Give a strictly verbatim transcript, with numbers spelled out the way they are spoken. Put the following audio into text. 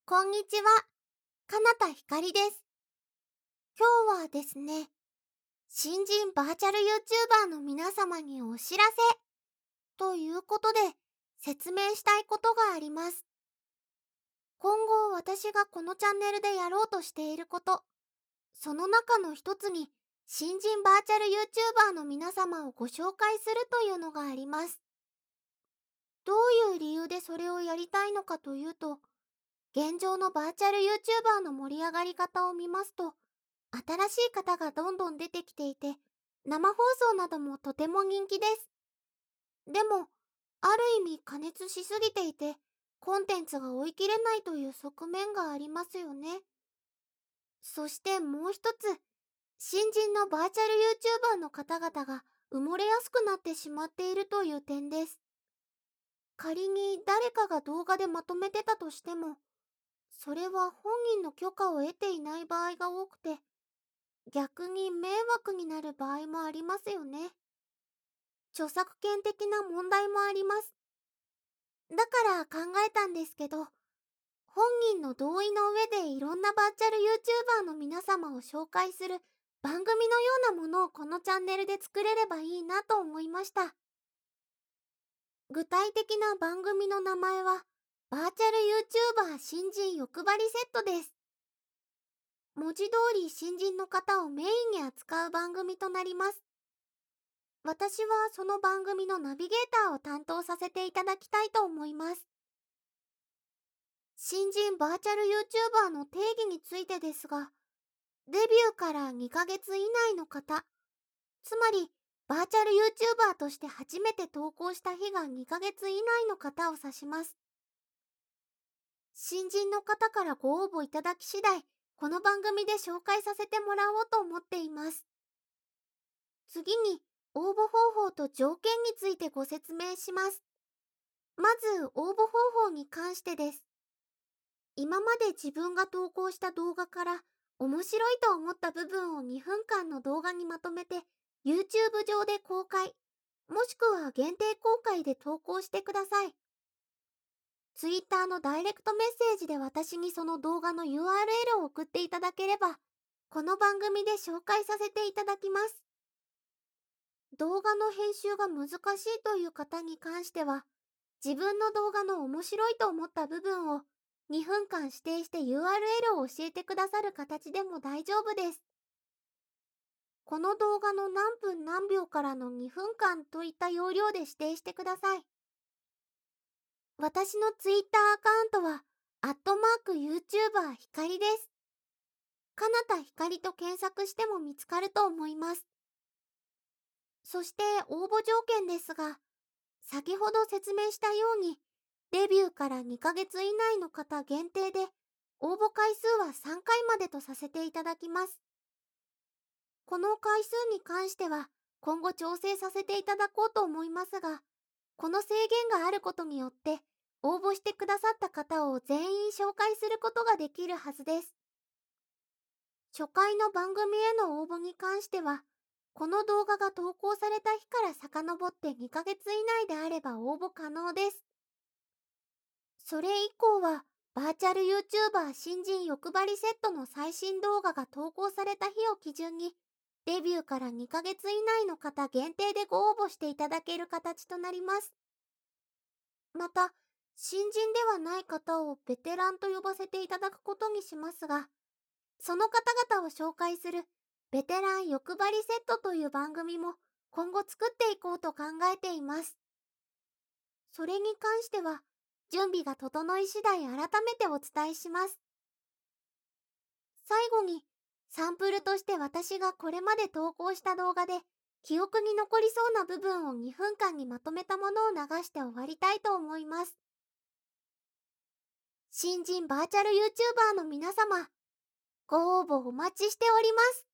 こんにちは、かなたひかりです。今日はですね、新人バーチャル YouTuber の皆様にお知らせということで説明したいことがあります。今後私がこのチャンネルでやろうとしていること、その中の一つに新人バーチャル YouTuber の皆様をご紹介するというのがあります。どういう理由でそれをやりたいのかというと、現状のバーチャル YouTuber の盛り上がり方を見ますと、新しい方がどんどん出てきていて、生放送などもとても人気です。でも、ある意味過熱しすぎていて、コンテンツが追い切れないという側面がありますよね。そしてもう一つ、新人のバーチャル YouTuber の方々が埋もれやすくなってしまっているという点です。仮に誰かが動画でまとめてたとしても、それは本人の許可を得ていない場合が多くて、逆に迷惑になる場合もありますよね。著作権的な問題もあります。だから考えたんですけど、本人の同意の上でいろんなバーチャル YouTuber の皆様を紹介する番組のようなものをこのチャンネルで作れればいいなと思いました。具体的な番組の名前は、バーチャル YouTuber 新人欲張りセットです。文字通り新人の方をメインに扱う番組となります。私はその番組のナビゲーターを担当させていただきたいと思います。新人バーチャル YouTuber の定義についてですが、デビューからにかげつ以内の方、つまりバーチャル YouTuber として初めて投稿した日がにかげつ以内の方を指します。新人の方からご応募いただき次第、この番組で紹介させてもらおうと思っています。次に、応募方法と条件についてご説明します。まず、応募方法に関してです。今まで自分が投稿した動画から面白いと思った部分をにふんかんの動画にまとめて YouTube 上で公開、もしくは限定公開で投稿してください。Twitter のダイレクトメッセージで私にその動画の ユーアールエル を送っていただければ、この番組で紹介させていただきます。動画の編集が難しいという方に関しては、自分の動画の面白いと思った部分をにふんかん指定して ユーアールエル を教えてくださる形でも大丈夫です。この動画の何分何秒からのにふんかんといった要領で指定してください。私の Twitter アカウントは、アットマーク YouTuber ひかりです。かなたひかりと検索しても見つかると思います。そして応募条件ですが、先ほど説明したように、デビューからにかげつ以内の方限定で、応募回数はさんかいまでとさせていただきます。この回数に関しては、今後調整させていただこうと思いますが、この制限があることによって、応募してくださった方を全員紹介することができるはずです。初回の番組への応募に関しては、この動画が投稿された日から遡ってにかげつ以内であれば応募可能です。それ以降は、バーチャル YouTuber 新人欲張りセットの最新動画が投稿された日を基準に、デビューからにかげつ以内の方限定でご応募していただける形となります。また、新人ではない方をベテランと呼ばせていただくことにしますが、その方々を紹介するベテラン欲張りセットという番組も今後作っていこうと考えています。それに関しては、準備が整い次第改めてお伝えします。最後に、サンプルとして私がこれまで投稿した動画で、記憶に残りそうな部分をにふんかんにまとめたものを流して終わりたいと思います。新人バーチャル YouTuber の皆様、ご応募お待ちしております。